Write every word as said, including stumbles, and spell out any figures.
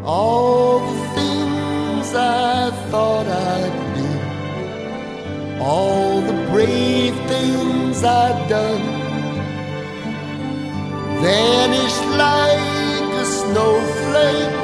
All the things I thought I'd be, all the brave things I'd done, vanished like a snowflake